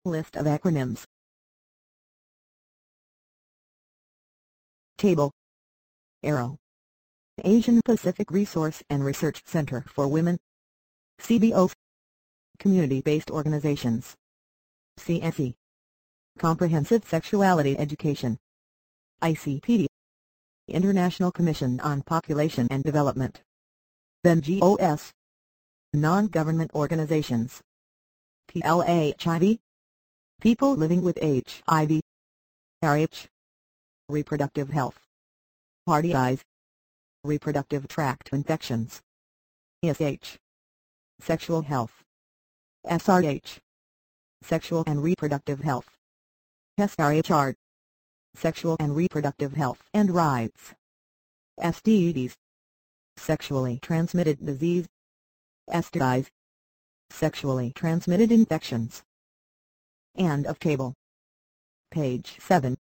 List of acronyms. Table. Arrow. Asian Pacific Resource and Research Center for Women. CBO. Community-based organizations. CSE. Comprehensive Sexuality Education. ICPD. International Commission on Population and Development. NGOs. Non-government organizations. PLHIV. People living with HIV. RH. Reproductive health. RDIs. Reproductive tract infections. SH. Sexual health. SRH. Sexual and reproductive health. SRHR. Sexual and reproductive health and rights. STDs. Sexually transmitted disease. STIs. Sexually transmitted infections. End of table. Page 7.